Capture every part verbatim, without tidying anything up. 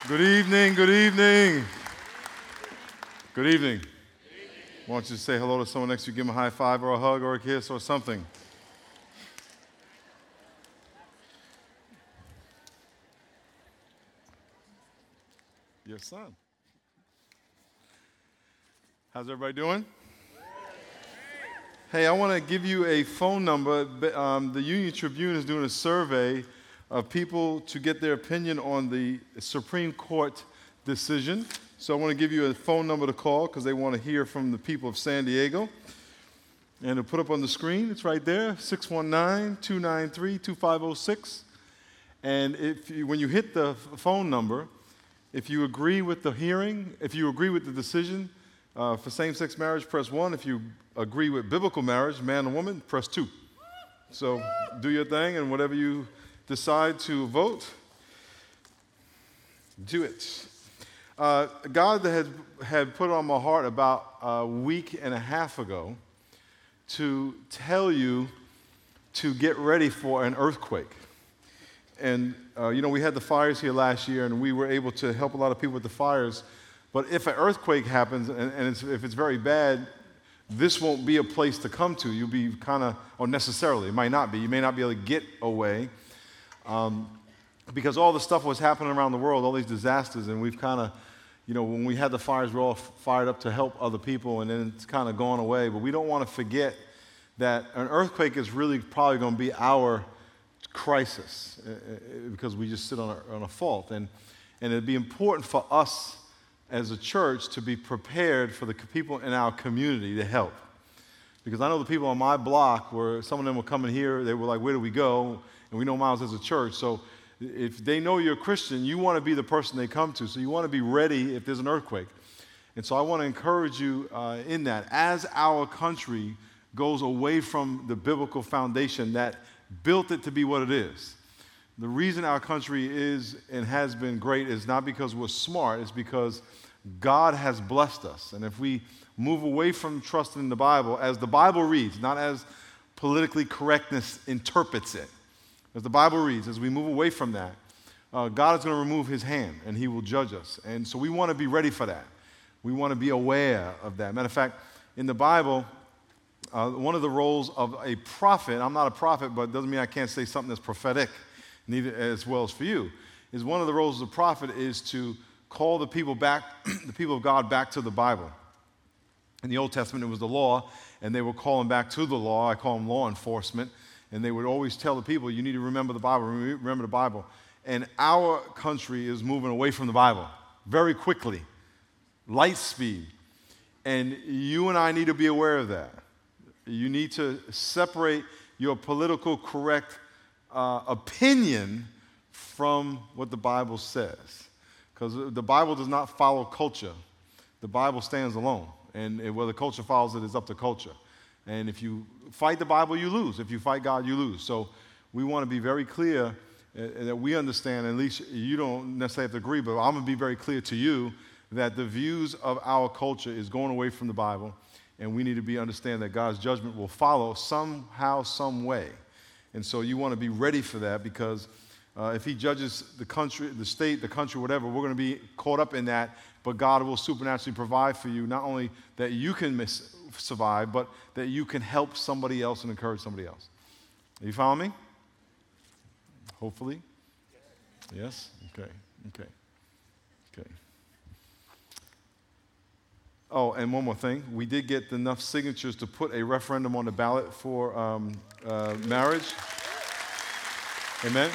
Good evening, good evening. Good evening. Why don't you say hello to someone next to you, give them a high five or a hug or a kiss or something. Your son. How's everybody doing? Hey, I want to give you a phone number. Um, the Union Tribune is doing a survey of people to get their opinion on the Supreme Court decision. So I want to give you a phone number to call because they want to hear from the people of San Diego. And to put up on the screen, it's right there, six one nine, two nine three, two five zero six. And if you, when you hit the phone number, if you agree with the hearing, if you agree with the decision uh, for same-sex marriage, press one. If you agree with biblical marriage, man and woman, press two. So do your thing, and whatever you decide to vote, do it. Uh, God had, had put on my heart about a week and a half ago to tell you to get ready for an earthquake. And, uh, you know, we had the fires here last year, and we were able to help a lot of people with the fires. But if an earthquake happens, and, and it's, if it's very bad, this won't be a place to come to. You'll be kind of, or necessarily, it might not be. You may not be able to get away. Um, because all the stuff was happening around the world, all these disasters, and we've kind of, you know, when we had the fires, we're all fired up to help other people, and then it's kind of gone away. But we don't want to forget that an earthquake is really probably going to be our crisis uh, because we just sit on a, on a fault. And, and it'd be important for us as a church to be prepared for the people in our community to help. Because I know the people on my block, where some of them were coming here, they were like, where do we go? And we know Miles as a church, so if they know you're a Christian, you want to be the person they come to. So you want to be ready if there's an earthquake. And so I want to encourage you uh, in that. As our country goes away from the biblical foundation that built it to be what it is, the reason our country is and has been great is not because we're smart, it's because God has blessed us. And if we move away from trusting the Bible, as the Bible reads, not as politically correctness interprets it, as the Bible reads, as we move away from that, uh, God is going to remove his hand and he will judge us. And so we want to be ready for that. We want to be aware of that. Matter of fact, in the Bible, uh, one of the roles of a prophet, I'm not a prophet, but it doesn't mean I can't say something that's prophetic, neither as well as for you, is one of the roles of the prophet is to call the people back, the people of God back to the Bible. In the Old Testament, it was the law, and they were calling back to the law. I call them law enforcement. And they would always tell the people, you need to remember the Bible, remember the Bible. And our country is moving away from the Bible very quickly, light speed. And you and I need to be aware of that. You need to separate your political correct uh, opinion from what the Bible says. Because the Bible does not follow culture. The Bible stands alone. And whether culture follows it is up to culture. And if you fight the Bible, you lose. If you fight God, you lose. So we want to be very clear uh, that we understand, at least you don't necessarily have to agree, but I'm going to be very clear to you that the views of our culture is going away from the Bible, and we need to be understand that God's judgment will follow somehow, some way. And so you want to be ready for that because uh, if he judges the country, the state, the country, whatever, we're going to be caught up in that, but God will supernaturally provide for you not only that you can miss survive, but that you can help somebody else and encourage somebody else. You follow me? Hopefully. Yes? Okay. Okay. Okay. Oh, and one more thing. We did get enough signatures to put a referendum on the ballot for um, uh, marriage. Amen?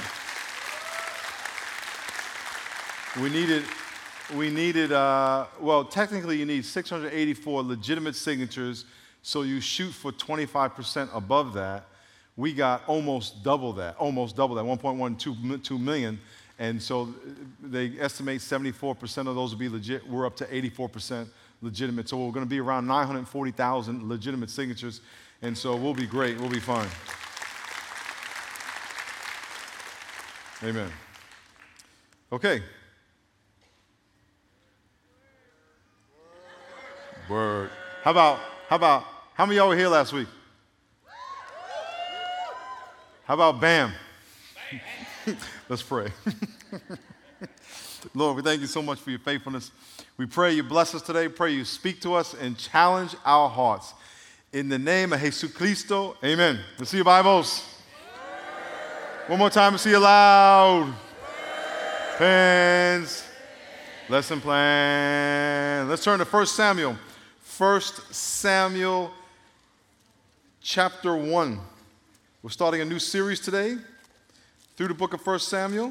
We needed... We needed, uh, well, technically you need six hundred eighty-four legitimate signatures, so you shoot for twenty-five percent above that. We got almost double that, almost double that, one point one two million, and so they estimate seventy-four percent of those will be legit. We're up to eighty-four percent legitimate, so we're going to be around nine hundred forty thousand legitimate signatures, and so we'll be great, we'll be fine. Amen. Okay. Word. How about, how about, how many of y'all were here last week? How about BAM? Let's pray. Lord, we thank you so much for your faithfulness. We pray you bless us today. Pray you speak to us and challenge our hearts. In the name of Jesus Cristo, amen. Let's see your Bibles. One more time, let's see it loud. Pens. Lesson plan. Let's turn to First Samuel. First Samuel chapter one. We're starting a new series today through the book of First Samuel.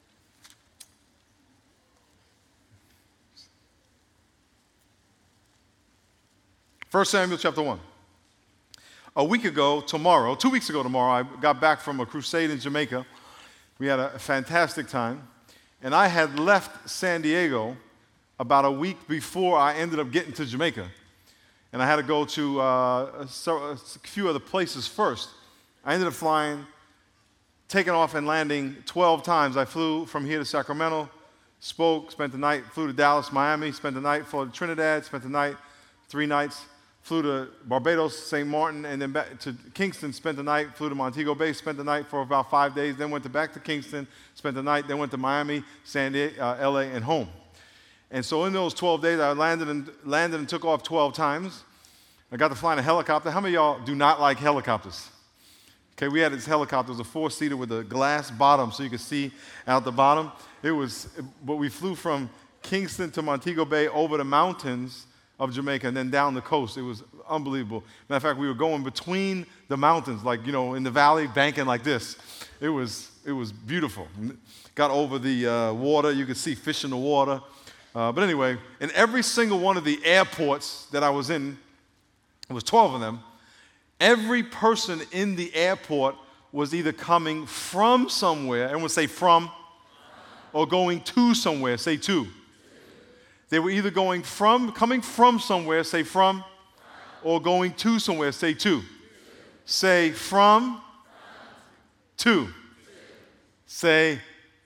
First Samuel chapter one. A week ago tomorrow, two weeks ago tomorrow, I got back from a crusade in Jamaica. We had a fantastic time. And I had left San Diego about a week before I ended up getting to Jamaica. And I had to go to uh, a, a few other places first. I ended up flying, taking off and landing twelve times. I flew from here to Sacramento, spoke, spent the night, flew to Dallas, Miami, spent the night, flew to Trinidad, spent the night, three nights, flew to Barbados, Saint Martin, and then back to Kingston, spent the night, flew to Montego Bay, spent the night for about five days, then went to back to Kingston, spent the night, then went to Miami, San Diego, uh, L A, and home. And so in those twelve days, I landed and, landed and took off twelve times. I got to fly in a helicopter. How many of y'all do not like helicopters? Okay, we had this helicopter. It was a four-seater with a glass bottom so you could see out the bottom. It was, but we flew from Kingston to Montego Bay over the mountains of Jamaica and then down the coast. It was unbelievable. Matter of fact, we were going between the mountains, like, you know, in the valley, banking like this. It was, it was beautiful. Got over the uh, water. You could see fish in the water. Uh, but anyway, in every single one of the airports that I was in, it was twelve of them, every person in the airport was either coming from somewhere, everyone say from, or going to somewhere, say to. They were either going from, coming from somewhere, say from, or going to somewhere, say to. Say from, to. Say,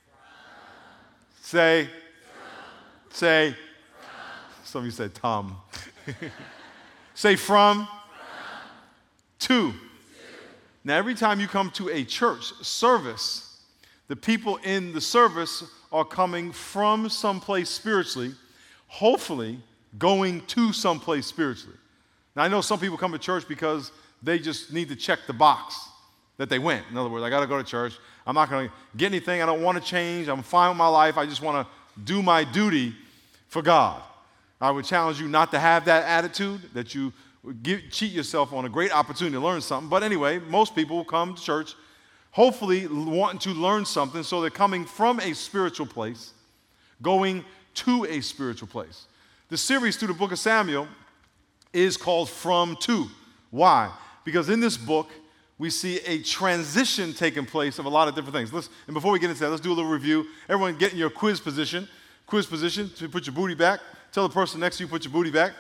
say, say. Some of you said Tom. Say from, to. Now, every time you come to a church service, the people in the service are coming from someplace spiritually, hopefully going to someplace spiritually. Now, I know some people come to church because they just need to check the box that they went. In other words, I got to go to church. I'm not going to get anything. I don't want to change. I'm fine with my life. I just want to do my duty for God. I would challenge you not to have that attitude, that you give, cheat yourself on a great opportunity to learn something. But anyway, most people come to church hopefully wanting to learn something, so they're coming from a spiritual place, going to a spiritual place. The series through the book of Samuel is called From To. Why? Because in this book, we see a transition taking place of a lot of different things. Let's, and before we get into that, let's do a little review. Everyone get in your quiz position. Quiz position, so you put your booty back. Tell the person next to you, put your booty back.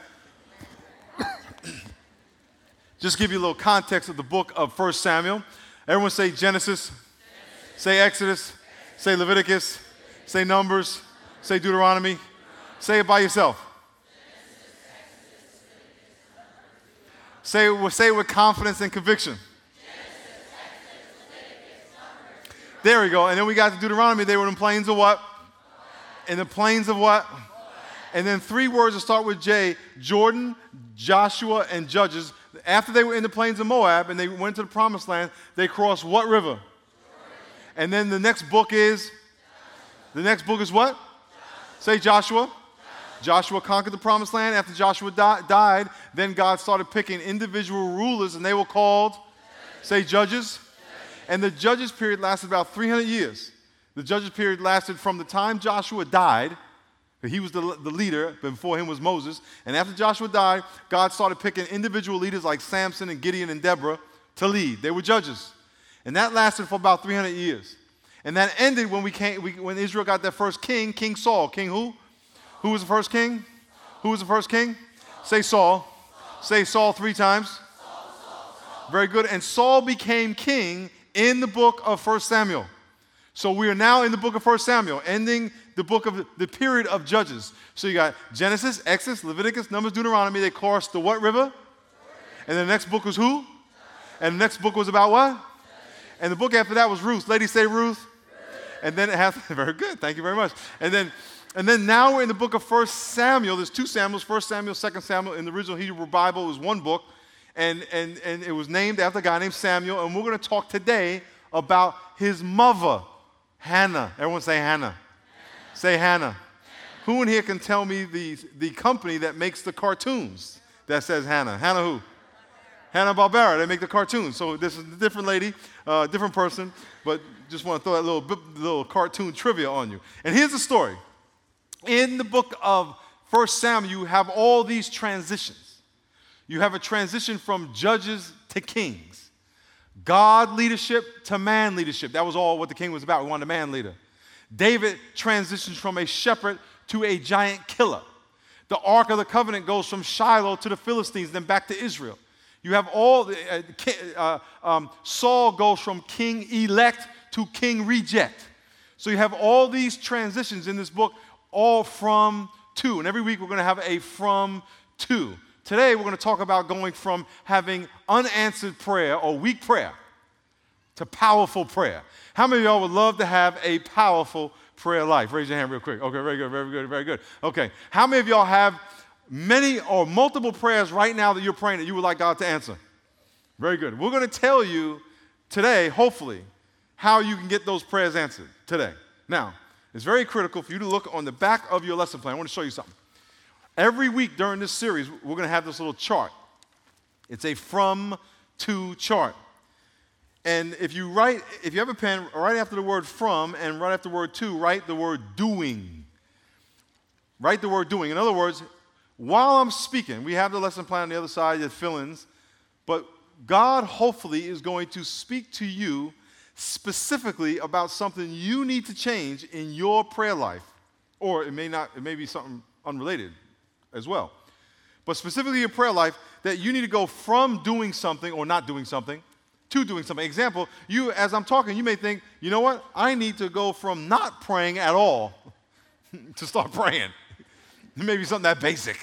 Just give you a little context of the book of First Samuel. Everyone say Genesis. Genesis. Say Exodus. Exodus. Say Leviticus. Exodus. Say Numbers. Say Deuteronomy. Deuteronomy. Say it by yourself. Genesis, Exodus, Leviticus, say, it, say it with confidence and conviction. Genesis, Exodus, Leviticus, Numbers, there we go. And then we got to Deuteronomy. They were in the plains of what? Moab. In the plains of what? Moab. And then three words that start with J, Jordan, Joshua, and Judges. After they were in the plains of Moab and they went to the promised land, they crossed what river? Jordan. And then the next book is? Joshua. The next book is what? Joshua. Say Joshua. Joshua. Joshua conquered the promised land. After Joshua di- died, then God started picking individual rulers, and they were called? Judges. Say Judges. Judges. And the Judges period lasted about three hundred years. The Judges period lasted from the time Joshua died. He was the, the leader. Before him was Moses. And after Joshua died, God started picking individual leaders like Samson and Gideon and Deborah to lead. They were judges. And that lasted for about three hundred years. And that ended when we came, we, when Israel got their first king, King Saul. King who? Who was the first king? Who was the first king? Say Saul. Say Saul three times. Very good. And Saul became king in the book of First Samuel. So we are now in the book of First Samuel, ending the book of the period of Judges. So you got Genesis, Exodus, Leviticus, Numbers, Deuteronomy. They crossed the what river? And the next book was who? And the next book was about what? And the book after that was Ruth. Ladies say Ruth. And then it has, very good, thank you very much. And then And then now we're in the book of First Samuel. There's two Samuels, First Samuel, Second Samuel. In the original Hebrew Bible, it was one book. And, and, and it was named after a guy named Samuel. And we're going to talk today about his mother, Hannah. Everyone say Hannah. Hannah. Say Hannah. Hannah. Who in here can tell me the, the company that makes the cartoons that says Hannah? Hannah who? Hanna-Barbera. They make the cartoons. So this is a different lady, uh, different person. But just want to throw that little, little cartoon trivia on you. And here's the story. In the book of First Samuel, you have all these transitions. You have a transition from judges to kings. God leadership to man leadership. That was all what the king was about. We wanted a man leader. David transitions from a shepherd to a giant killer. The Ark of the Covenant goes from Shiloh to the Philistines, then back to Israel. You have all, uh, uh, um, Saul goes from king elect to king reject. So you have all these transitions in this book, all from to. And every week we're going to have a from to. Today, we're going to talk about going from having unanswered prayer or weak prayer to powerful prayer. How many of y'all would love to have a powerful prayer life? Raise your hand real quick. Okay, very good, very good, very good. Okay, how many of y'all have many or multiple prayers right now that you're praying that you would like God to answer? Very good. We're going to tell you today, hopefully, how you can get those prayers answered today. Now, it's very critical for you to look on the back of your lesson plan. I want to show you something. Every week during this series, we're going to have this little chart. It's a from to chart. And if you write, if you have a pen, right after the word from and right after the word to, write the word doing. Write the word doing. In other words, while I'm speaking, we have the lesson plan on the other side, the fill-ins, but God hopefully is going to speak to you specifically about something you need to change in your prayer life. Or it may not, it may be something unrelated as well. But specifically your prayer life, that you need to go from doing something or not doing something to doing something. Example, you, as I'm talking, you may think, you know what? I need to go from not praying at all to start praying. It may be something that basic.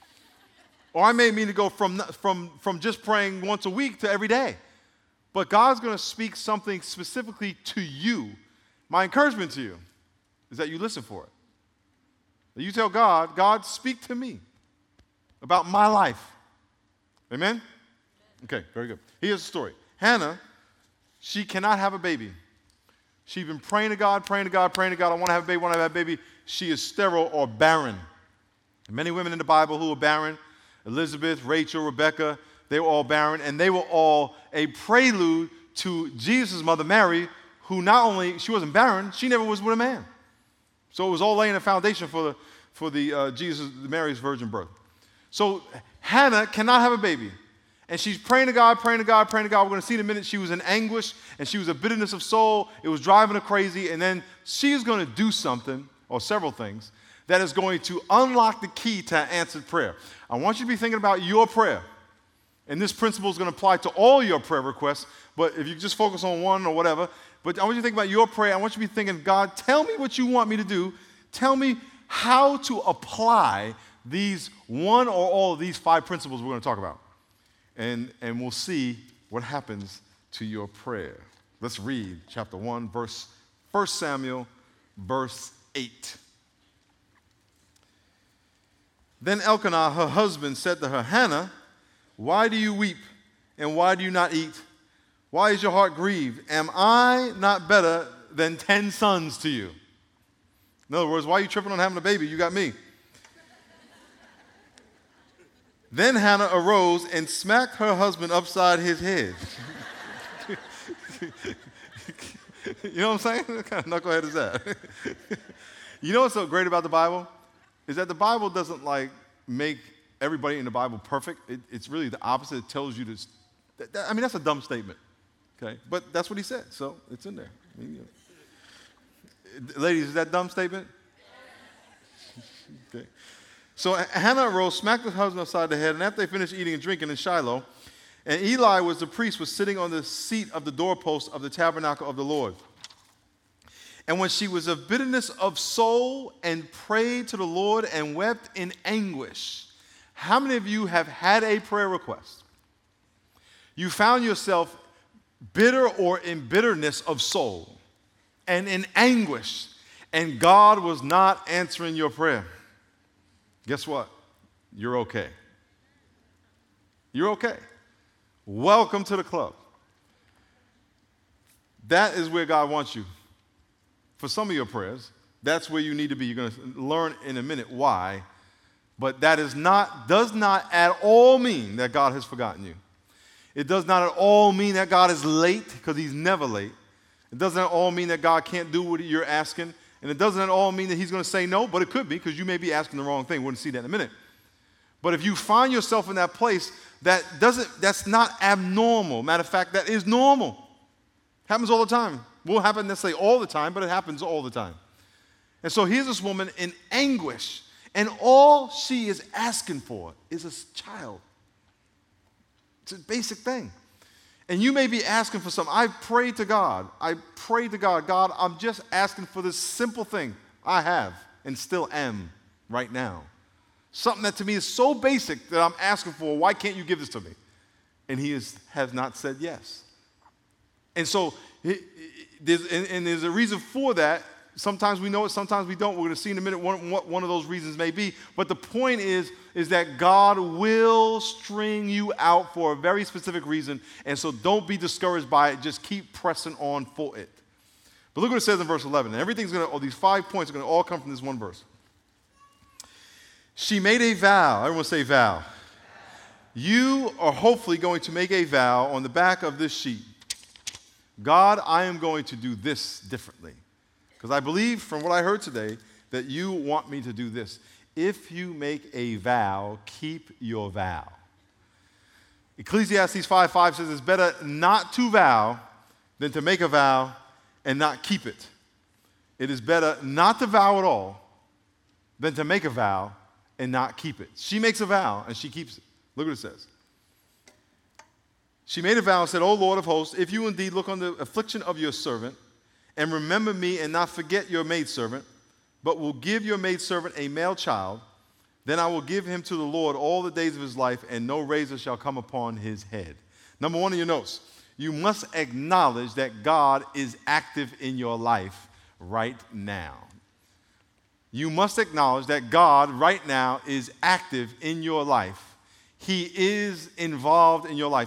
Or I may mean to go from, from, from just praying once a week to every day. But God's going to speak something specifically to you. My encouragement to you is that you listen for it. That you tell God, God, speak to me about my life. Amen? Okay, very good. Here's the story. Hannah, she cannot have a baby. She's been praying to God, praying to God, praying to God. I want to have a baby, I want to have a baby. She is sterile or barren. Many women in the Bible who were barren, Elizabeth, Rachel, Rebecca, they were all barren, and they were all a prelude to Jesus' mother, Mary, who not only, she wasn't barren, she never was with a man. So it was all laying a foundation for the, for the uh, Jesus, Mary's virgin birth. So Hannah cannot have a baby. And she's praying to God, praying to God, praying to God. We're going to see in a minute she was in anguish, and she was a bitterness of soul. It was driving her crazy. And then she is going to do something, or several things, that is going to unlock the key to answered prayer. I want you to be thinking about your prayer. And this principle is going to apply to all your prayer requests. But if you just focus on one or whatever, but I want you to think about your prayer. I want you to be thinking, God, tell me what you want me to do. Tell me how to apply these one or all of these five principles we're going to talk about. And, and we'll see what happens to your prayer. Let's read chapter one, verse First Samuel, verse eight. Then Elkanah, her husband, said to her, Hannah, why do you weep, and why do you not eat? Why is your heart grieved? Am I not better than ten sons to you? In other words, why are you tripping on having a baby? You got me. Then Hannah arose and smacked her husband upside his head. You know what I'm saying? What kind of knucklehead is that? You know what's so great about the Bible? Is that the Bible doesn't like make everybody in the Bible perfect. It, it's really the opposite. It tells you to, that, that, I mean, that's a dumb statement. Okay, but that's what he said, so it's in there. I mean, you know. Ladies, is that a dumb statement? Okay. So Hannah arose, smacked her husband upside the head, and after they finished eating and drinking in Shiloh, and Eli was the priest, was sitting on the seat of the doorpost of the tabernacle of the Lord. And when she was of bitterness of soul and prayed to the Lord and wept in anguish. How many of you have had a prayer request? You found yourself bitter or in bitterness of soul and in anguish. and God was not answering your prayer, guess what? You're okay. You're okay. Welcome to the club. That is where God wants you. For some of your prayers, that's where you need to be. You're going to learn in a minute why. But that is not, does not at all mean that God has forgotten you. It does not at all mean that God is late, because he's never late. It doesn't at all mean that God can't do what you're asking. And it doesn't at all mean that he's going to say no, but it could be, because you may be asking the wrong thing. We're going to see that in a minute. But if you find yourself in that place, that doesn't, that's not abnormal. Matter of fact, that is normal. Happens all the time. Won't happen necessarily all the time, but it happens all the time. And so here's this woman in anguish, and all she is asking for is a child. It's a basic thing. And you may be asking for something. I pray to God. I pray to God. God, I'm just asking for this simple thing I have and still am right now. Something that to me is so basic that I'm asking for. Why can't you give this to me? And he is, has not said yes. And so, it, it, there's, and, and there's a reason for that. Sometimes we know it, sometimes we don't. We're going to see in a minute what, what one of those reasons may be. But the point is, is that God will string you out for a very specific reason. And so don't be discouraged by it. Just keep pressing on for it. But look what it says in verse eleven. And everything's going to, all these five points are going to all come from this one verse. She made a vow. Everyone say vow. You are hopefully going to make a vow on the back of this sheet. God, I am going to do this differently. Because I believe from what I heard today that you want me to do this. If you make a vow, keep your vow. Ecclesiastes five five says it's better not to vow than to make a vow and not keep it. It is better not to vow at all than to make a vow and not keep it. She makes a vow and she keeps it. Look what it says. She made a vow and said, O Lord of hosts, if you indeed look on the affliction of your servant and remember me and not forget your maidservant, but will give your maidservant a male child, then I will give him to the Lord all the days of his life, and no razor shall come upon his head. Number one in your notes, you must acknowledge that God is active in your life right now. You must acknowledge that God right now is active in your life. He is involved in your life.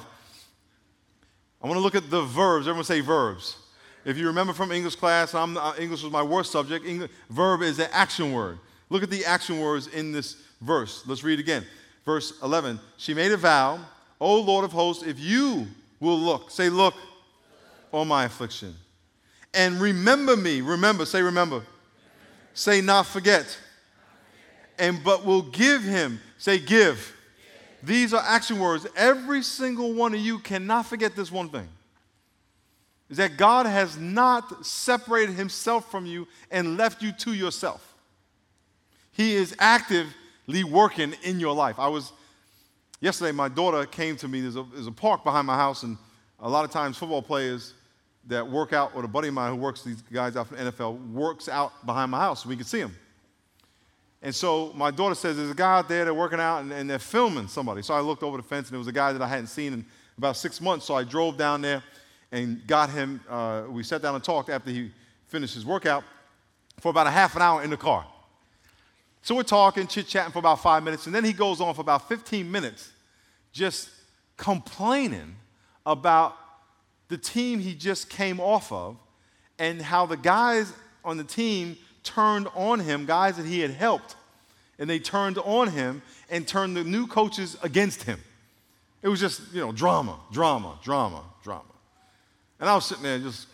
I want to look at the verbs. Everyone say verbs. If you remember from English class, I'm, uh, English was my worst subject. English, verb is an action word. Look at the action words in this verse. Let's read it again. Verse eleven. She made a vow, O Lord of hosts, if you will look, say look, on my affliction. And remember me. Remember, say remember. Say not forget. And but will give him, say give. These are action words. Every single one of you cannot forget this one thing. Is that God has not separated himself from you and left you to yourself. He is actively working in your life. I was, yesterday my daughter came to me, there's a, there's a park behind my house, and a lot of times football players that work out, or a buddy of mine who works, these guys out from the N F L, works out behind my house so we can see him. And so my daughter says, there's a guy out there, they're working out, and, and they're filming somebody. So I looked over the fence, and it was a guy that I hadn't seen in about six months, so I drove down there and got him, uh, we sat down and talked after he finished his workout for about a half an hour in the car. So we're talking, chit-chatting for about five minutes, and then he goes on for about fifteen minutes just complaining about the team he just came off of and how the guys on the team turned on him, guys that he had helped, and they turned on him and turned the new coaches against him. It was just, you know, drama, drama, drama, drama. And I was sitting there just,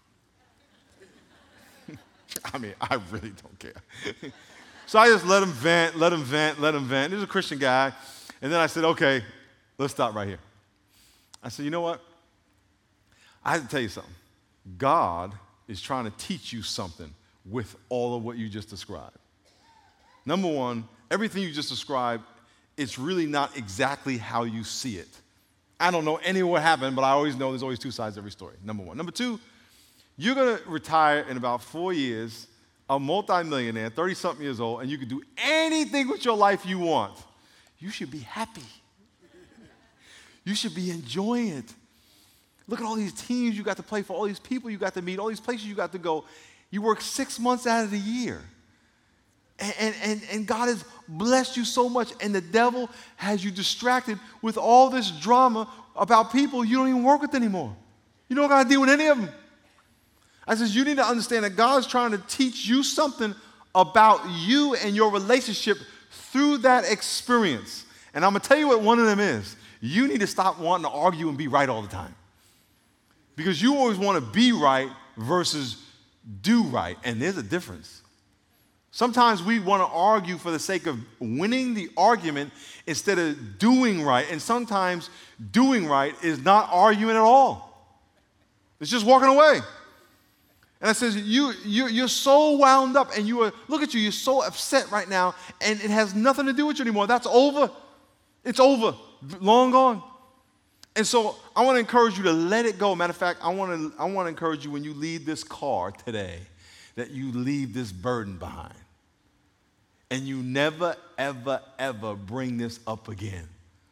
I mean, I really don't care. So I just let him vent, let him vent, let him vent. He was a Christian guy. And then I said, okay, let's stop right here. I said, you know what? I have to tell you something. God is trying to teach you something with all of what you just described. Number one, everything you just described, it's really not exactly how you see it. I don't know any of what happened, but I always know there's always two sides to every story, number one. Number two, you're going to retire in about four years, a multimillionaire, thirty-something years old, and you can do anything with your life you want. You should be happy. You should be enjoying it. Look at all these teams you got to play for, all these people you got to meet, all these places you got to go. You work six months out of the year. And, and, and God has blessed you so much, and the devil has you distracted with all this drama about people you don't even work with anymore. You don't got to deal with any of them. I says, you need to understand that God's trying to teach you something about you and your relationship through that experience. And I'm going to tell you what one of them is. You need to stop wanting to argue and be right all the time. Because you always want to be right versus do right, and there's a difference. Sometimes we want to argue for the sake of winning the argument instead of doing right, and sometimes doing right is not arguing at all. It's just walking away. And I says, you, you, you're so wound up, and you are, look at you, you're so upset right now, and it has nothing to do with you anymore. That's over. It's over. Long gone. And so I want to encourage you to let it go. Matter of fact, I want to, I want to encourage you when you leave this car today that you leave this burden behind. And you never, ever, ever bring this up again.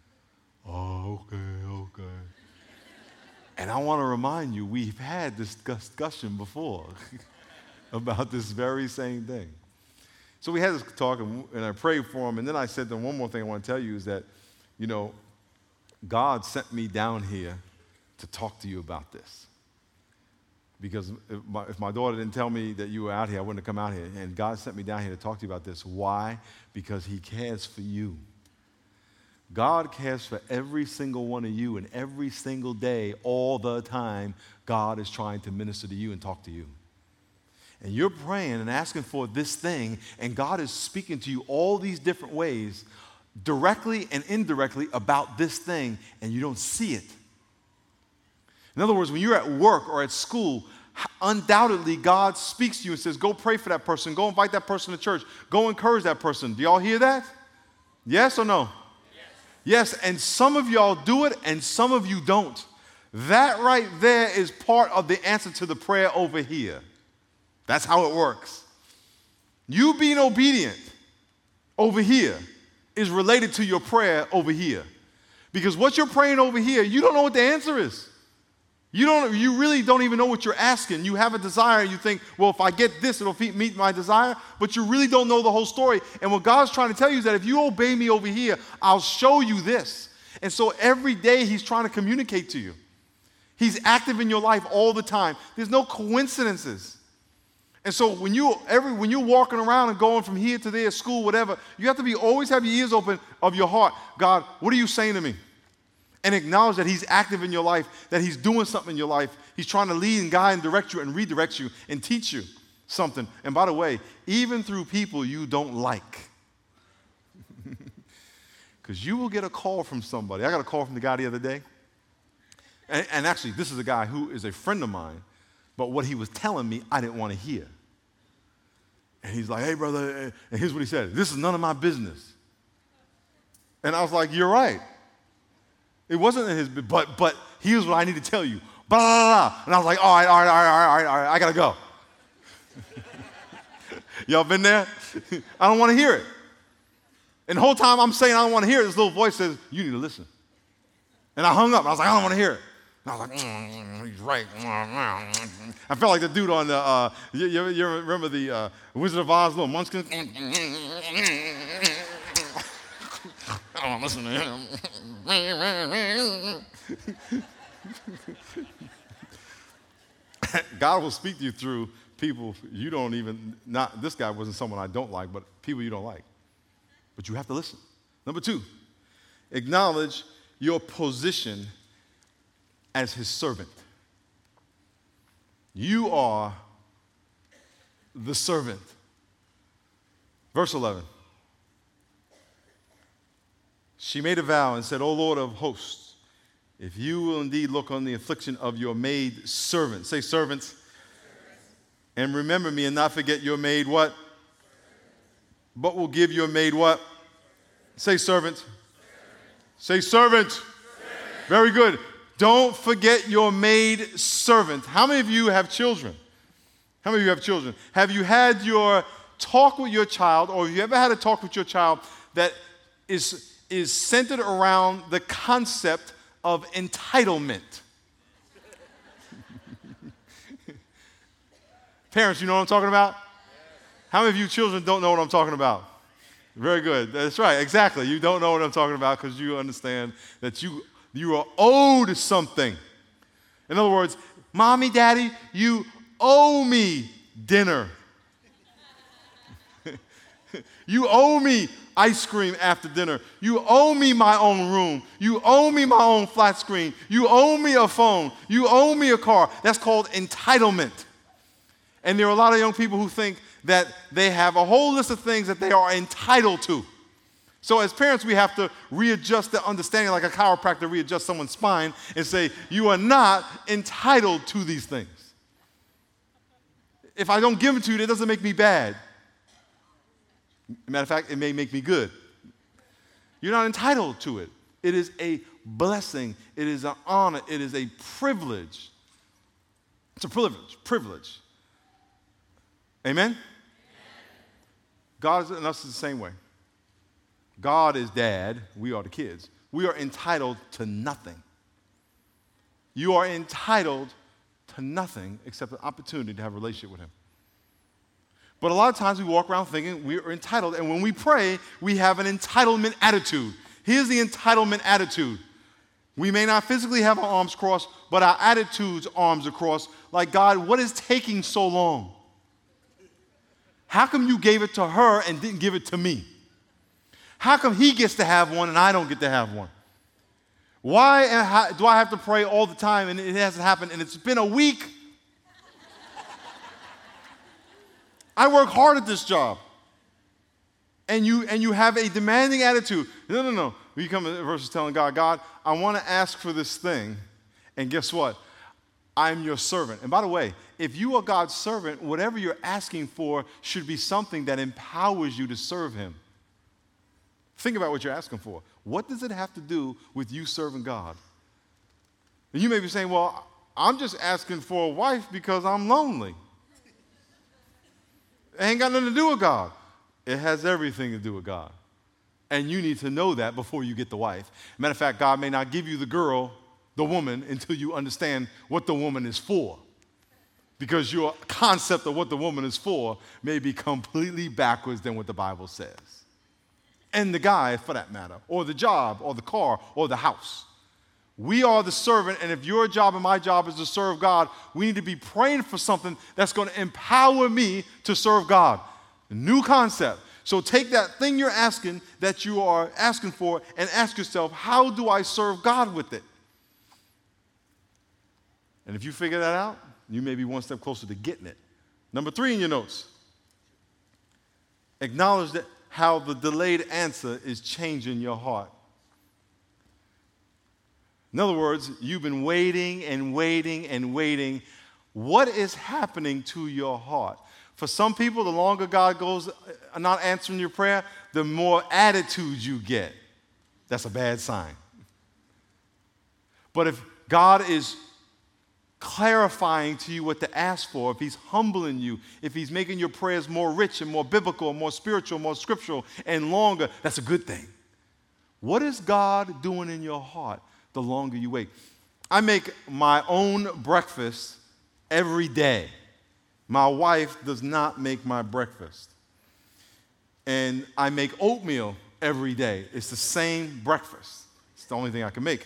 Oh, okay, okay. And I want to remind you, we've had this discussion before about this very same thing. So we had this talk, and, and I prayed for him, and then I said to him, one more thing I want to tell you is that, you know, God sent me down here to talk to you about this. Because if my, if my daughter didn't tell me that you were out here, I wouldn't have come out here. And God sent me down here to talk to you about this. Why? Because he cares for you. God cares for every single one of you, and every single day, all the time, God is trying to minister to you and talk to you. And you're praying and asking for this thing, and God is speaking to you all these different ways, directly and indirectly about this thing, and you don't see it. In other words, when you're at work or at school, undoubtedly God speaks to you and says, go pray for that person, go invite that person to church, go encourage that person. Do y'all hear that? Yes or no? Yes, and some of y'all do it and some of you don't. That right there is part of the answer to the prayer over here. That's how it works. You being obedient over here is related to your prayer over here. Because what you're praying over here, you don't know what the answer is. You don't. You really don't even know what you're asking. You have a desire, and you think, well, if I get this, it'll meet my desire, but you really don't know the whole story. And what God's trying to tell you is that if you obey me over here, I'll show you this. And so every day he's trying to communicate to you. He's active in your life all the time. There's no coincidences. And so when, you, every, when you're walking around and going from here to there, school, whatever, you have to be always have your ears open of your heart. God, what are you saying to me? And acknowledge that he's active in your life, that he's doing something in your life. He's trying to lead and guide and direct you and redirect you and teach you something. And by the way, even through people you don't like. Because you will get a call from somebody. I got a call from the guy the other day. And, and actually, this is a guy who is a friend of mine, but what he was telling me, I didn't want to hear. And he's like, hey, brother, and here's what he said. This is none of my business. And I was like, you're right. It wasn't in his, but but here's what I need to tell you. Blah, blah, blah. And I was like, all right, all right, all right, all right, all right, I gotta go. Y'all been there? I don't want to hear it. And the whole time I'm saying I don't want to hear it, this little voice says, you need to listen. And I hung up, and I was like, I don't want to hear it. And I was like, mm, he's right. I felt like the dude on the, uh, you, you, you remember the uh, Wizard of Oz, little munchkin? I don't listen to him. God will speak to you through people you don't even, not, this guy wasn't someone I don't like, but people you don't like. But you have to listen. Number two, acknowledge your position as his servant. You are the servant. Verse eleven. She made a vow and said, O Lord of hosts, if you will indeed look on the affliction of your maid servant, say servants, and remember me and not forget your maid what? But will give your maid what? Say servant. Say servant. Very good. Don't forget your maid servant. How many of you have children? How many of you have children? Have you had your talk with your child, or have you ever had a talk with your child that is is centered around the concept of entitlement? Parents, you know what I'm talking about? How many of you children don't know what I'm talking about? Very good. That's right. Exactly. You don't know what I'm talking about because you understand that you, you are owed something. In other words, Mommy, Daddy, you owe me dinner. You owe me ice cream after dinner. You owe me my own room. You owe me my own flat screen. You owe me a phone. You owe me a car. That's called entitlement. And there are a lot of young people who think that they have a whole list of things that they are entitled to. So as parents, we have to readjust the understanding, like a chiropractor readjusts someone's spine and say, you are not entitled to these things. If I don't give it to you, that doesn't make me bad. Matter of fact, it may make me good. You're not entitled to it. It is a blessing. It is an honor. It is a privilege. It's a privilege. Privilege. Amen? God and us is the same way. God is dad. We are the kids. We are entitled to nothing. You are entitled to nothing except an opportunity to have a relationship with him. But a lot of times we walk around thinking we are entitled, and when we pray, we have an entitlement attitude. Here's the entitlement attitude. We may not physically have our arms crossed, but our attitude's arms are crossed. Like, God, what is taking so long? How come you gave it to her and didn't give it to me? How come he gets to have one and I don't get to have one? Why do I have to pray all the time and it hasn't happened and it's been a week? I work hard at this job. And you and you have a demanding attitude. No, no, no. You come versus telling God, God, I want to ask for this thing. And guess what? I'm your servant. And by the way, if you are God's servant, whatever you're asking for should be something that empowers you to serve him. Think about what you're asking for. What does it have to do with you serving God? And you may be saying, well, I'm just asking for a wife because I'm lonely. It ain't got nothing to do with God. It has everything to do with God. And you need to know that before you get the wife. Matter of fact, God may not give you the girl, the woman, until you understand what the woman is for. Because your concept of what the woman is for may be completely backwards than what the Bible says. And the guy, for that matter, or the job, or the car, or the house. We are the servant, and if your job and my job is to serve God, we need to be praying for something that's going to empower me to serve God. A new concept. So take that thing you're asking, that you are asking for, and ask yourself, how do I serve God with it? And if you figure that out, you may be one step closer to getting it. Number three in your notes. Acknowledge that how the delayed answer is changing your heart. In other words, you've been waiting and waiting and waiting. What is happening to your heart? For some people, the longer God goes not answering your prayer, the more attitude you get. That's a bad sign. But if God is clarifying to you what to ask for, if he's humbling you, if he's making your prayers more rich and more biblical, more spiritual, more scriptural, and longer, that's a good thing. What is God doing in your heart the longer you wait? I make my own breakfast every day. My wife does not make my breakfast. And I make oatmeal every day. It's the same breakfast. It's the only thing I can make.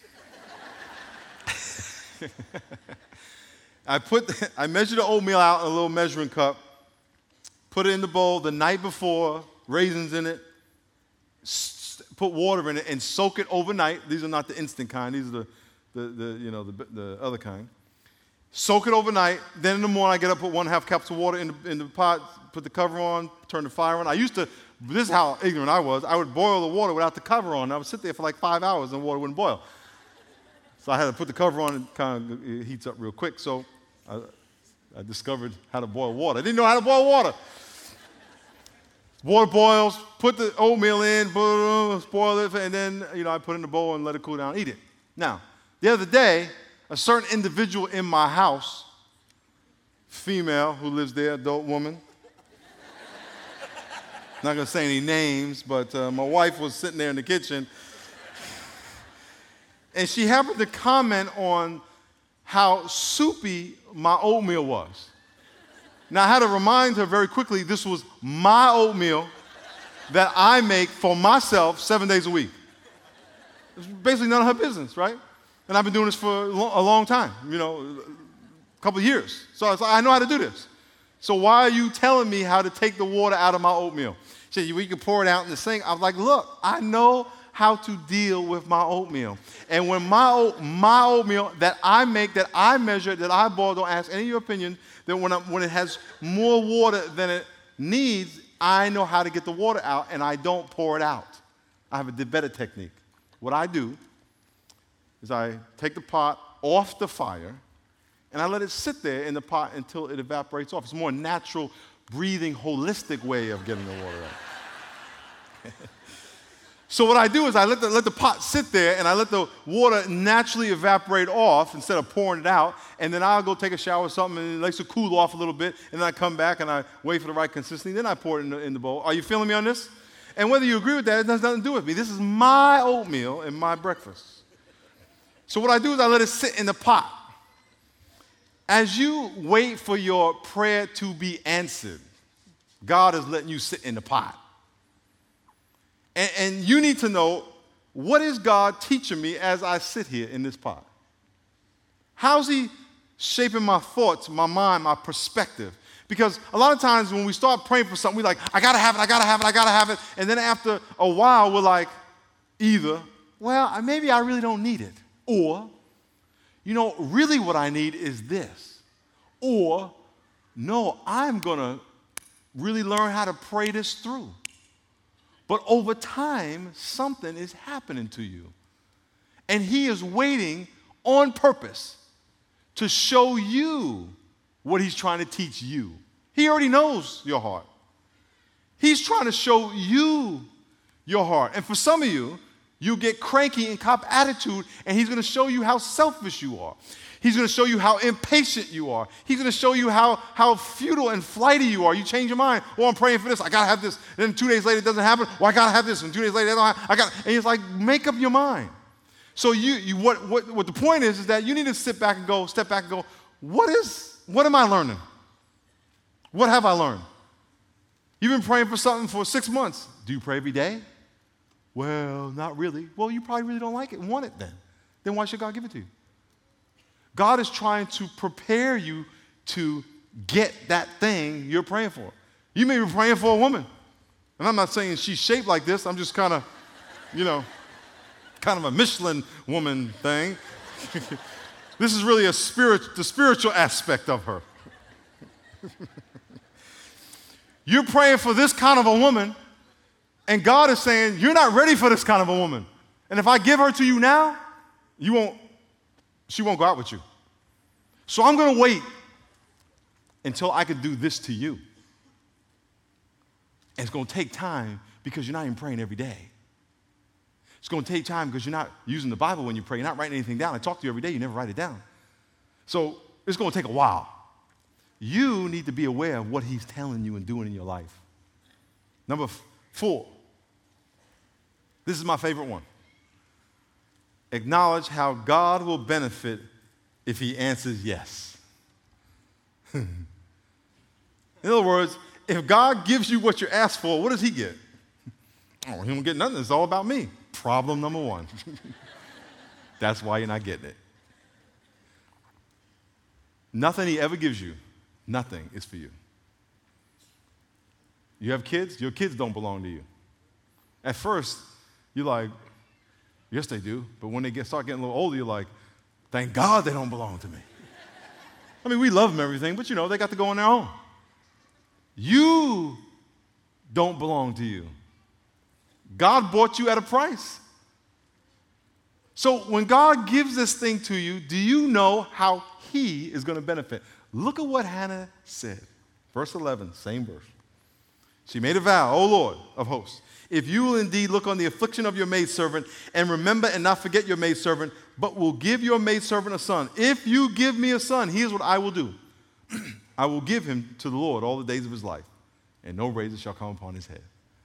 I put, I measure the oatmeal out in a little measuring cup, put it in the bowl the night before, raisins in it, put water in it, and soak it overnight. These are not the instant kind. These are the, the, the you know, the, the other kind. Soak it overnight. Then in the morning, I get up, put one half cups of water in the, in the pot, put the cover on, turn the fire on. I used to, this is how ignorant I was, I would boil the water without the cover on. I would sit there for like five hours and the water wouldn't boil. So I had to put the cover on and kind of it heats up real quick. So I, I discovered how to boil water. I didn't know how to boil water. Water boils, put the oatmeal in, boil it, and then you know I put it in the bowl and let it cool down, eat it. Now, the other day, a certain individual in my house, female who lives there, adult woman, not going to say any names, but uh, my wife was sitting there in the kitchen, and she happened to comment on how soupy my oatmeal was. Now, I had to remind her very quickly this was my oatmeal that I make for myself seven days a week. It's basically none of her business, right? And I've been doing this for a long time, you know, a couple of years. So I was like, I know how to do this. So why are you telling me how to take the water out of my oatmeal? She said, we can pour it out in the sink. I was like, look, I know how to deal with my oatmeal. And when my, oat, my oatmeal that I make, that I measure, that I boil, don't ask any of your opinion, that when, I, when it has more water than it needs, I know how to get the water out, and I don't pour it out. I have a better technique. What I do is I take the pot off the fire, and I let it sit there in the pot until it evaporates off. It's a more natural, breathing, holistic way of getting the water out. So what I do is I let the, let the pot sit there, and I let the water naturally evaporate off instead of pouring it out, and then I'll go take a shower or something, and it likes to cool off a little bit, and then I come back and I wait for the right consistency, then I pour it in the, in the bowl. Are you feeling me on this? And whether you agree with that, it has nothing to do with me. This is my oatmeal and my breakfast. So what I do is I let it sit in the pot. As you wait for your prayer to be answered, God is letting you sit in the pot. And, and you need to know, what is God teaching me as I sit here in this pot? How's he shaping my thoughts, my mind, my perspective? Because a lot of times when we start praying for something, we're like, I gotta have it, I gotta have it, I gotta have it. And then after a while, we're like, either, well, maybe I really don't need it. Or, you know, really what I need is this. Or, no, I'm gonna really learn how to pray this through. But over time, something is happening to you. And he is waiting on purpose to show you what he's trying to teach you. He already knows your heart. He's trying to show you your heart. And for some of you, you get cranky and cop attitude, and he's going to show you how selfish you are. He's going to show you how impatient you are. He's going to show you how, how futile and flighty you are. You change your mind. Oh, I'm praying for this. I got to have this. And then two days later, it doesn't happen. Well, I got to have this. And two days later, I don't have, I got. And he's like, make up your mind. So you, you what, what, what the point is, is that you need to sit back and go, step back and go, what is, what am I learning? What have I learned? You've been praying for something for six months. Do you pray every day? Well, not really. Well, you probably really don't like it and want it then. Then why should God give it to you? God is trying to prepare you to get that thing you're praying for. You may be praying for a woman. And I'm not saying she's shaped like this. I'm just kind of, you know, kind of a Michelin woman thing. This is really a spirit, the spiritual aspect of her. You're praying for this kind of a woman, and God is saying, you're not ready for this kind of a woman. And if I give her to you now, you won't, she won't go out with you. So I'm going to wait until I can do this to you. And it's going to take time because you're not even praying every day. It's going to take time because you're not using the Bible when you pray. You're not writing anything down. I talk to you every day. You never write it down. So it's going to take a while. You need to be aware of what he's telling you and doing in your life. Number f- four. This is my favorite one. Acknowledge how God will benefit if he answers yes. In other words, if God gives you what you asked for, what does he get? Oh, he don't get nothing. It's all about me. Problem number one. That's why you're not getting it. Nothing he ever gives you, nothing is for you. You have kids? Your kids don't belong to you. At first, you're like, yes, they do. But when they get, start getting a little older, you're like, thank God they don't belong to me. I mean, we love them and everything, but you know, they got to go on their own. You don't belong to you. God bought you at a price. So when God gives this thing to you, do you know how he is going to benefit? Look at what Hannah said. Verse eleven, same verse. She made a vow, O Lord of hosts, if you will indeed look on the affliction of your maidservant and remember and not forget your maidservant, but will give your maidservant a son. If you give me a son, here's what I will do. I will give him to the Lord all the days of his life, and no razor shall come upon his head.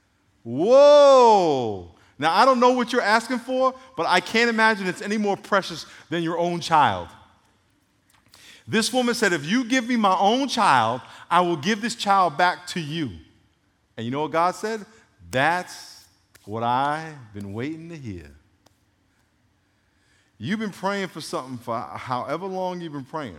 Whoa! Now, I don't know what you're asking for, but I can't imagine it's any more precious than your own child. This woman said, if you give me my own child, I will give this child back to you. And you know what God said? That's what I've been waiting to hear. You've been praying for something for however long you've been praying.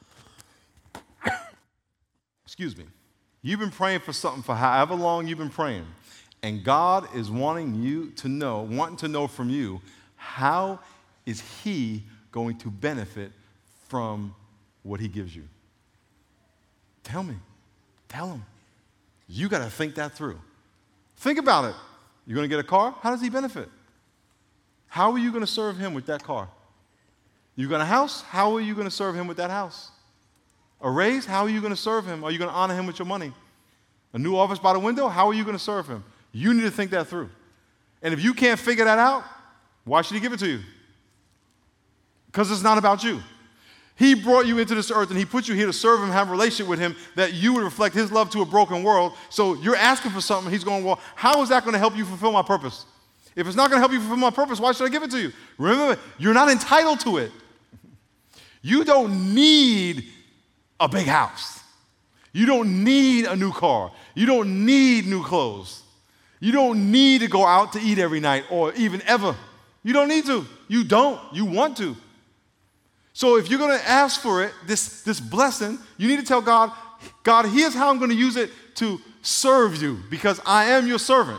Excuse me. You've been praying for something for however long you've been praying. And God is wanting you to know, wanting to know from you, how is he going to benefit from what he gives you? Tell me. Tell him. You got to think that through. Think about it. You're going to get a car? How does he benefit? How are you going to serve him with that car? You got a house? How are you going to serve him with that house? A raise? How are you going to serve him? Are you going to honor him with your money? A new office by the window? How are you going to serve him? You need to think that through. And if you can't figure that out, why should he give it to you? Because it's not about you. He brought you into this earth and he put you here to serve him, have a relationship with him, that you would reflect his love to a broken world. So you're asking for something. He's going, well, how is that going to help you fulfill my purpose? If it's not going to help you fulfill my purpose, why should I give it to you? Remember, you're not entitled to it. You don't need a big house. You don't need a new car. You don't need new clothes. You don't need to go out to eat every night or even ever. You don't need to. You don't. You want to. So if you're going to ask for it, this, this blessing, you need to tell God, God, here's how I'm going to use it to serve you because I am your servant.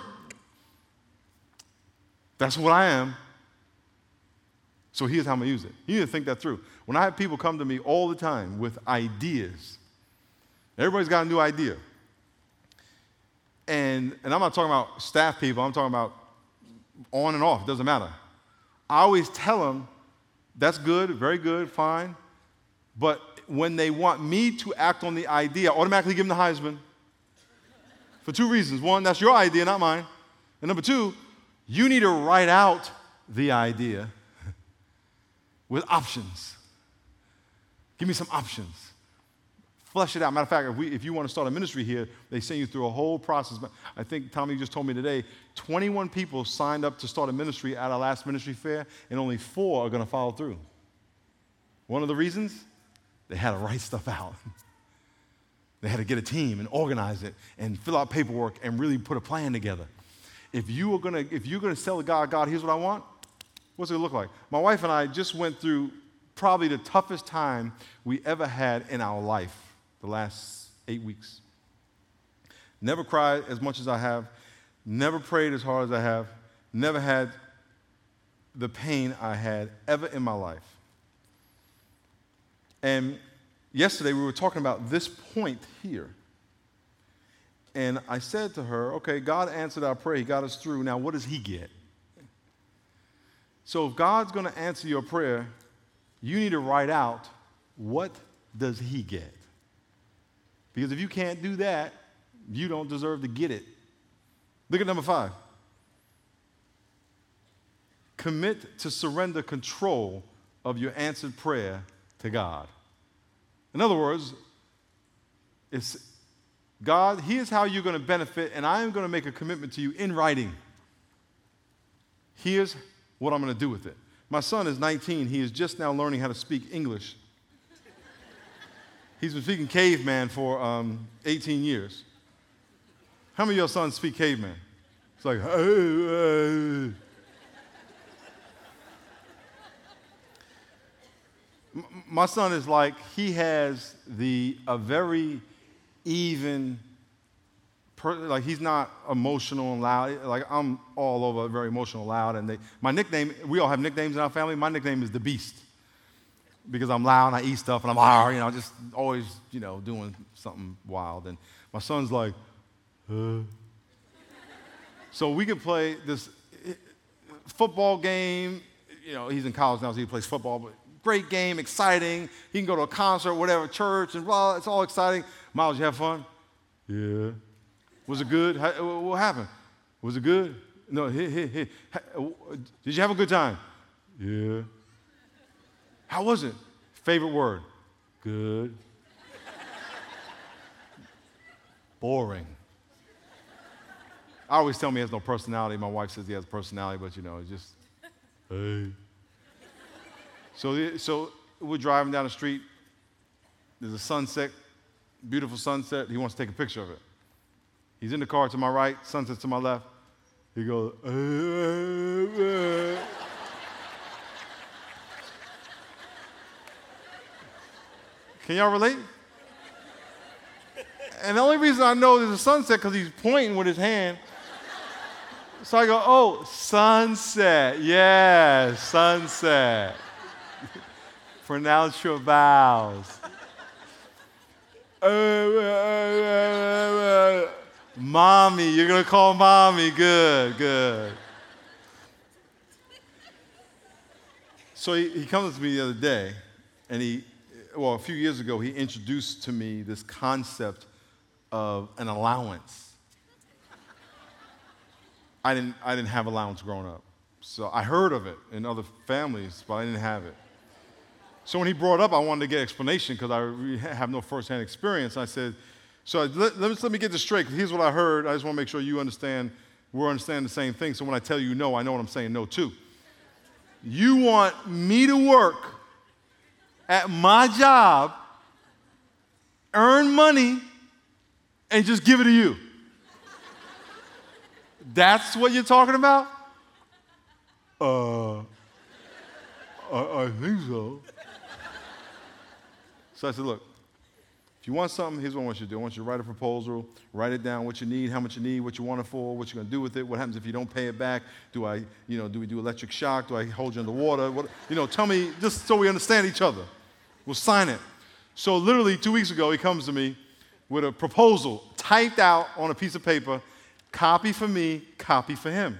That's what I am. So here's how I'm going to use it. You need to think that through. When I have people come to me all the time with ideas, everybody's got a new idea. And, and I'm not talking about staff people. I'm talking about on and off. It doesn't matter. I always tell them, that's good, very good, fine. But when they want me to act on the idea, I automatically give them the Heisman. For two reasons. One, that's your idea, not mine. And number two, you need to write out the idea with options. Give me some options. Flesh it out. Matter of fact, if, we, if you want to start a ministry here, they send you through a whole process. I think Tommy just told me today, twenty-one people signed up to start a ministry at our last ministry fair, and only four are going to follow through. One of the reasons? They had to write stuff out. They had to get a team and organize it and fill out paperwork and really put a plan together. If you are going to, if you're going to tell God, God, here's what I want, what's it going to look like? My wife and I just went through probably the toughest time we ever had in our life. The last eight weeks. Never cried as much as I have, never prayed as hard as I have, never had the pain I had ever in my life. And yesterday we were talking about this point here. And I said to her, okay, God answered our prayer, he got us through, now what does he get? So if God's going to answer your prayer, you need to write out, what does he get? Because if you can't do that, you don't deserve to get it. Look at number five. Commit to surrender control of your answered prayer to God. In other words, it's God, here's how you're going to benefit, and I am going to make a commitment to you in writing. Here's what I'm going to do with it. My son is nineteen. He is just now learning how to speak English. He's been speaking caveman for um, eighteen years. How many of your sons speak caveman? It's like, hey, hey. My son is like, he has the a very even, per, like he's not emotional and loud. Like I'm all over very emotional and loud. And they, my nickname, we all have nicknames in our family. My nickname is the Beast. Because I'm loud and I eat stuff and I'm, ah, you know, just always, you know, doing something wild. And my son's like, uh. So we could play this football game. You know, he's in college now, so he plays football, but great game, exciting. He can go to a concert, whatever, church, and blah, it's all exciting. Miles, you have fun? Yeah. Was it good? How, what happened? Was it good? No, hey, hey, hey. Did you have a good time? Yeah. How was it? Favorite word? Good. Boring. I always tell me he has no personality. My wife says he has personality, but you know, it's just, hey. So, so we're driving down the street, There's a sunset, beautiful sunset. He wants to take a picture of it. He's in the car to my right, sunset to my left. He goes, uh, uh. Can y'all relate? And the only reason I know there's a sunset because he's pointing with his hand. So I go, oh, sunset. Yes, sunset. Pronounce your vowels. uh, uh, uh, uh. Mommy, you're going to call mommy. Good, good. So he, he comes to me the other day, and he, well, a few years ago, he introduced to me this concept of an allowance. I didn't, I didn't have allowance growing up. So I heard of it in other families, but I didn't have it. So when he brought it up, I wanted to get explanation because I really have no firsthand experience. I said, so let, let, me, let me get this straight. Here's what I heard. I just want to make sure you understand, we're understanding the same thing. So when I tell you no, I know what I'm saying no to. You want me to work at my job, earn money, and just give it to you. That's what you're talking about? Uh, I, I think so. So I said, look, if you want something, here's what I want you to do. I want you to write a proposal, write it down, what you need, how much you need, what you want it for, what you're going to do with it, what happens if you don't pay it back. Do I, you know, do we do electric shock? Do I hold you underwater? What, you know, tell me, just so we understand each other. We'll sign it. So literally two weeks ago, he comes to me with a proposal typed out on a piece of paper, copy for me, copy for him.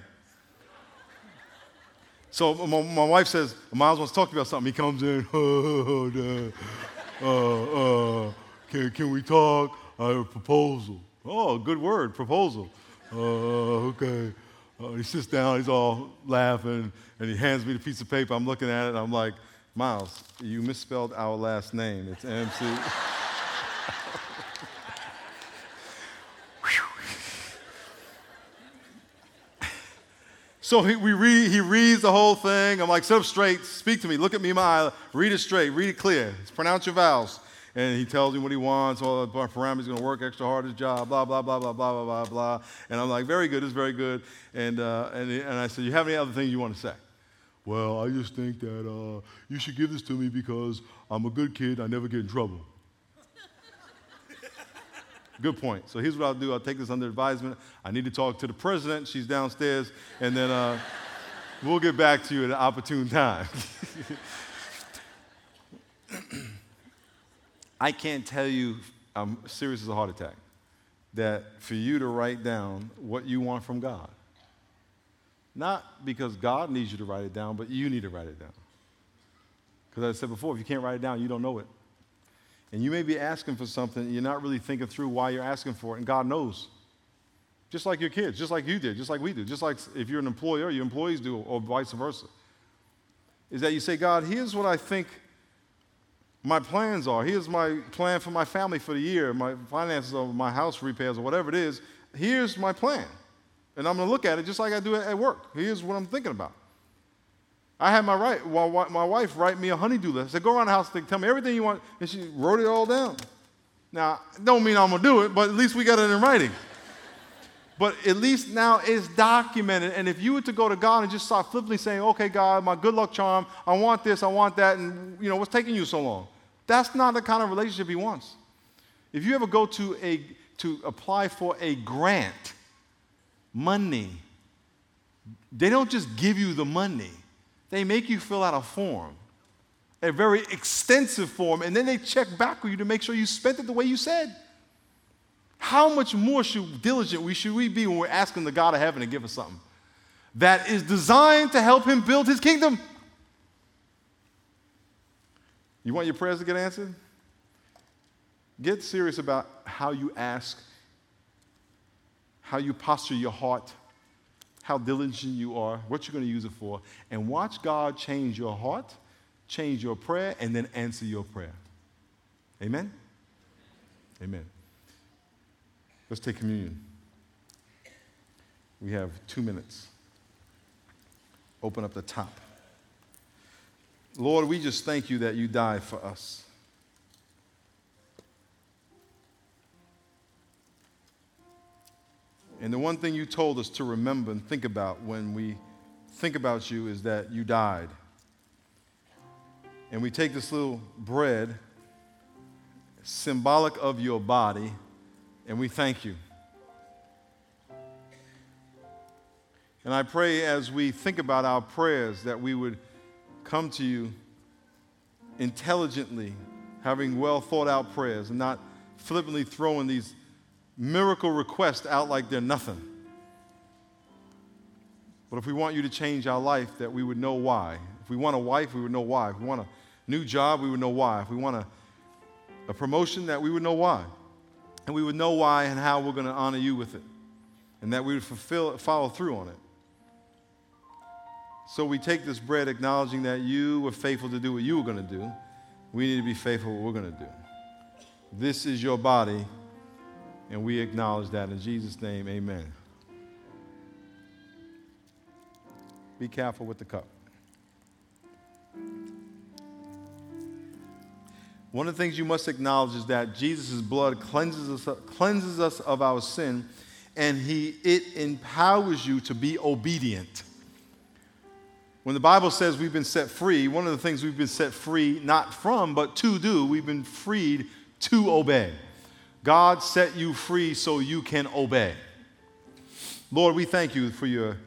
So my, my wife says, Miles wants to talk to you about something. He comes in, oh, Dad, uh, uh, can, can we talk? I have a proposal. Oh, good word, proposal. Uh, okay. Uh, he sits down, he's all laughing, and he hands me the piece of paper. I'm looking at it, and I'm like, Miles, you misspelled our last name. It's M C. So he, we read, he reads the whole thing. I'm like, sit up straight, speak to me, look at me in my eye, read it straight, read it clear, pronounce your vowels. And he tells me what he wants, all the parameters, he's going to work extra hard at his job, blah, blah, blah, blah, blah, blah, blah, blah. And I'm like, very good, it's very good. And, uh, and, and I said, you have any other things you want to say? Well, I just think that uh, you should give this to me because I'm a good kid, I never get in trouble. Good point. So here's what I'll do. I'll take this under advisement. I need to talk to the president. She's downstairs. And then uh, we'll get back to you at an opportune time. I can't tell you, I'm serious as a heart attack, that for you to write down what you want from God. Not because God needs you to write it down, but you need to write it down. Because as I said before, if you can't write it down, you don't know it. And you may be asking for something, you're not really thinking through why you're asking for it, and God knows. Just like your kids, just like you did, just like we do, just like if you're an employer, your employees do, or vice versa. Is that you say, God, here's what I think my plans are. Here's my plan for my family for the year, my finances or my house repairs or whatever it is. Here's my plan. And I'm going to look at it just like I do at work. Here's what I'm thinking about. I had my, right, my wife write me a honey-do list. I said, go around the house and tell me everything you want. And she wrote it all down. Now, don't mean I'm going to do it, but at least we got it in writing. But at least now it's documented. And if you were to go to God and just start flippantly saying, okay, God, my good luck charm, I want this, I want that, and, you know, what's taking you so long? That's not the kind of relationship he wants. If you ever go to, a, to apply for a grant, money, they don't just give you the money. They make you fill out a form, a very extensive form, and then they check back with you to make sure you spent it the way you said. How much more should diligent we should we be when we're asking the God of heaven to give us something that is designed to help him build his kingdom? You want your prayers to get answered? Get serious about how you ask, how you posture your heart, how diligent you are, what you're going to use it for, and watch God change your heart, change your prayer, and then answer your prayer. Amen? Amen. Let's take communion. We have two minutes. Open up the top. Lord, we just thank you that you died for us. And the one thing you told us to remember and think about when we think about you is that you died. And we take this little bread, symbolic of your body, and we thank you. And I pray as we think about our prayers that we would come to you intelligently, having well thought out prayers, and not flippantly throwing these miracle requests out like they're nothing. But if we want you to change our life, that we would know why. If we want a wife, we would know why. If we want a new job, we would know why. If we want a, a promotion, that we would know why. And we would know why and how we're going to honor you with it. And that we would fulfill, follow through on it. So we take this bread acknowledging that you were faithful to do what you were going to do. We need to be faithful to what we're going to do. This is your body, and we acknowledge that. In Jesus' name, amen. Be careful with the cup. One of the things you must acknowledge is that Jesus' blood cleanses us, cleanses us of our sin, and he, it empowers you to be obedient. When the Bible says we've been set free, one of the things we've been set free not from, but to do, we've been freed to obey. God set you free so you can obey. Lord, we thank you for your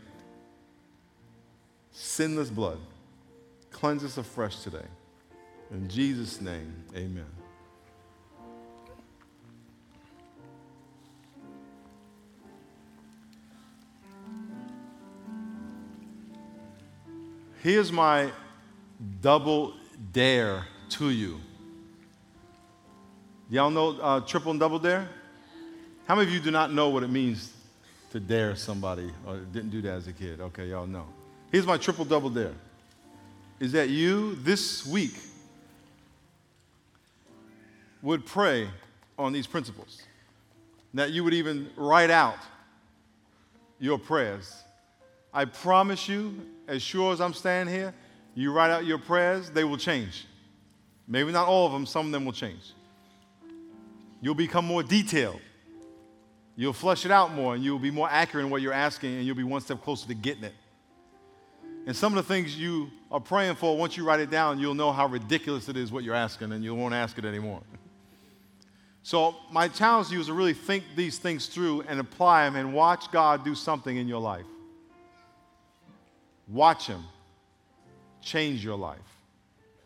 sinless blood. Cleanse us afresh today. In Jesus' name, amen. Here's my double dare to you. Y'all know uh, triple and double dare? How many of you do not know what it means to dare somebody or didn't do that as a kid? Okay, y'all know. Here's my triple double dare. Is that you this week would pray on these principles. That you would even write out your prayers. I promise you, as sure as I'm standing here, you write out your prayers, they will change. Maybe not all of them, some of them will change. You'll become more detailed. You'll flesh it out more, and you'll be more accurate in what you're asking, and you'll be one step closer to getting it. And some of the things you are praying for, once you write it down, you'll know how ridiculous it is what you're asking, and you won't ask it anymore. So my challenge to you is to really think these things through and apply them and watch God do something in your life. Watch him change your life.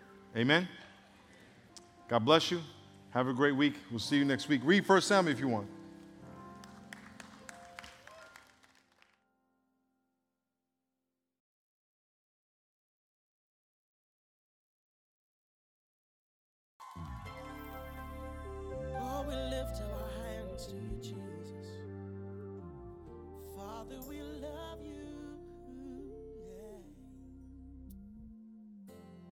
Amen? God bless you. Have a great week. We'll see you next week. Read First Samuel if you want.